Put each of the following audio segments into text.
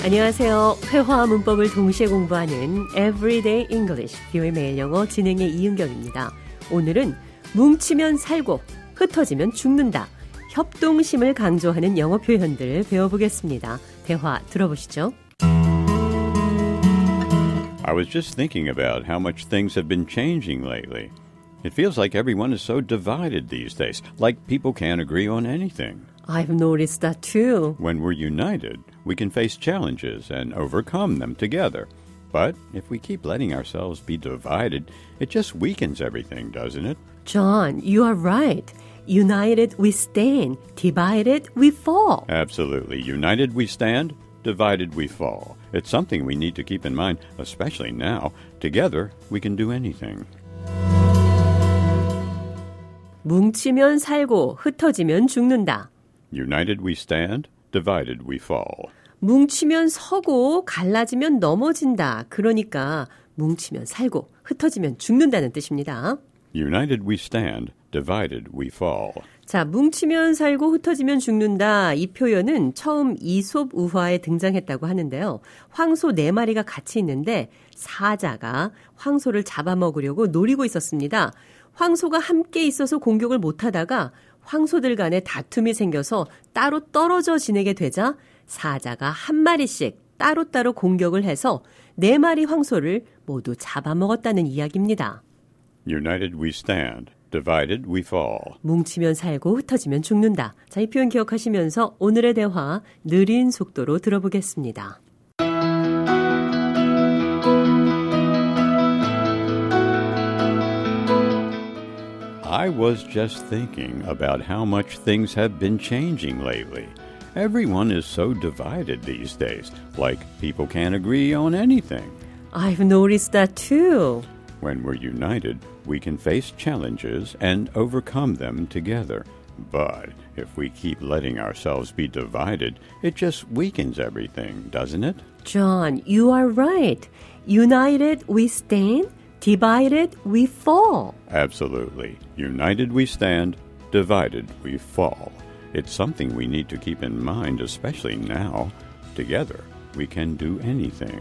안녕하세요. 회화와 문법을 동시에 공부하는 Everyday English, 뷰의 매일 영어 진행의 이은경입니다. 오늘은 뭉치면 살고 흩어지면 죽는다. 협동심을 강조하는 영어 표현들 배워보겠습니다. 대화 들어보시죠. I was just thinking about how much things have been changing lately. It feels like everyone is so divided these days, like people can't agree on anything. I've noticed that too. When we're united, we can face challenges and overcome them together. But if we keep letting ourselves be divided, it just weakens everything, doesn't it? John, you are right. United we stand, divided we fall. Absolutely. United we stand, divided we fall. It's something we need to keep in mind, especially now. Together, we can do anything. 뭉치면 살고 흩어지면 죽는다. United we stand, divided we fall. 뭉치면 서고 갈라지면 넘어진다. 그러니까 뭉치면 살고 흩어지면 죽는다는 뜻입니다. United we stand, divided we fall. 자, 뭉치면 살고 흩어지면 죽는다. 이 표현은 처음 이솝 우화에 등장했다고 하는데요. 황소 4마리가 같이 있는데 사자가 황소를 잡아먹으려고 노리고 있었습니다. 황소가 함께 있어서 공격을 못하다가 황소들 간에 다툼이 생겨서 따로 떨어져 지내게 되자 사자가 한 마리씩 따로따로 공격을 해서 4마리 황소를 모두 잡아먹었다는 이야기입니다. United we stand, divided we fall. 뭉치면 살고 흩어지면 죽는다. 자, 이 표현 기억하시면서 오늘의 대화 느린 속도로 들어보겠습니다. I was just thinking about how much things have been changing lately. Everyone is so divided these days, like people can't agree on anything. I've noticed that too. When we're united, we can face challenges and overcome them together. But if we keep letting ourselves be divided, it just weakens everything, doesn't it? John, you are right. United we stand, divided we fall. Absolutely. United we stand, divided we fall. It's something we need to keep in mind, especially now. Together, we can do anything.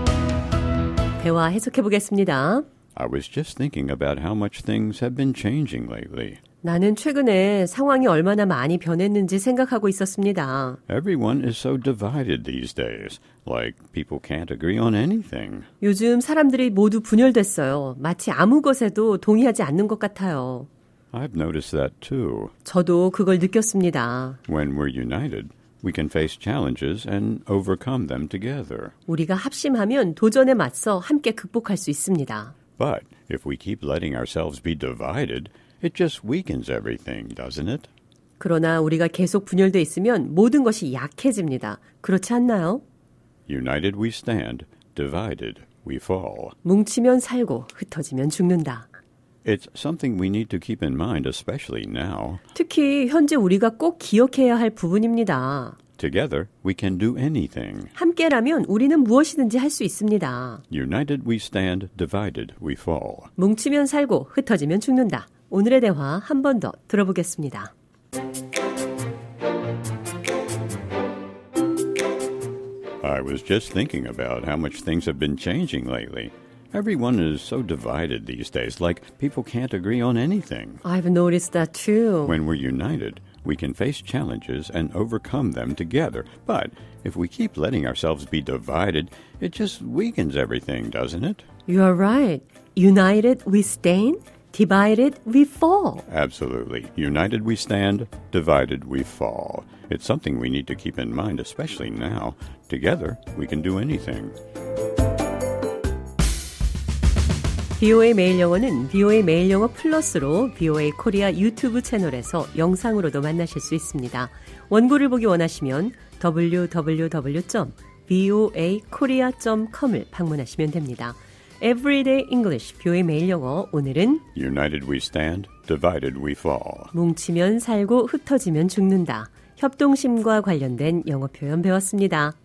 대화 해석해 보겠습니다. I was just thinking about how much things have been changing lately. 나는 최근에 상황이 얼마나 많이 변했는지 생각하고 있었습니다. Everyone is so divided these days, like people can't agree on anything. 요즘 사람들이 모두 분열됐어요. 마치 아무 것에도 동의하지 않는 것 같아요. I've noticed that too. 저도 그걸 느꼈습니다. When we're united, we can face challenges and overcome them together. 우리가 합심하면 도전에 맞서 함께 극복할 수 있습니다. But if we keep letting ourselves be divided, it just weakens everything, doesn't it? 그러나 우리가 계속 분열돼 있으면 모든 것이 약해집니다. 그렇지 않나요? United we stand, divided we fall. 뭉치면 살고 흩어지면 죽는다. It's something we need to keep in mind, especially now. 특히 현재 우리가 꼭 기억해야 할 부분입니다. Together, we can do anything. 함께라면 우리는 무엇이든지 할 수 있습니다. United we stand, divided we fall. 뭉치면 살고 흩어지면 죽는다. 오늘의 대화 한 번 더 들어보겠습니다. I was just thinking about how much things have been changing lately. Everyone is so divided these days, like people can't agree on anything. I've noticed that too. When we're united, we can face challenges and overcome them together. But if we keep letting ourselves be divided, it just weakens everything, doesn't it? You are right. United we stand, divided we fall. Absolutely. United we stand, divided we fall. It's something we need to keep in mind, especially now. Together, we can do anything. VOA 매일 영어는 VOA 매일 영어 플러스로 VOA 코리아 유튜브 채널에서 영상으로도 만나실 수 있습니다. 원고를 보기 원하시면 www.voakorea.com을 방문하시면 됩니다. Everyday English, VOA 매일 영어. 오늘은 United we stand, divided we fall. 뭉치면 살고 흩어지면 죽는다. 협동심과 관련된 영어 표현 배웠습니다.